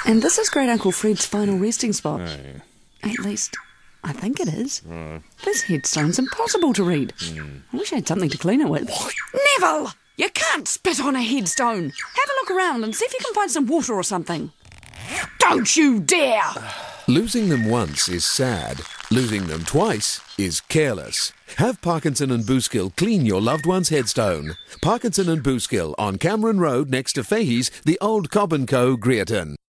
And this is Great Uncle Fred's final resting spot. Hey. At least, I think it is. This headstone's impossible to read. I wish I had something to clean it with. Neville! You can't spit on a headstone. Have a look around and see if you can find some water or something. Don't you dare! Losing them once is sad. Losing them twice is careless. Have Parkinson and Booskill clean your loved one's headstone. Parkinson and Booskill on Cameron Road next to Fahey's, the old Cobb & Co. Greerton.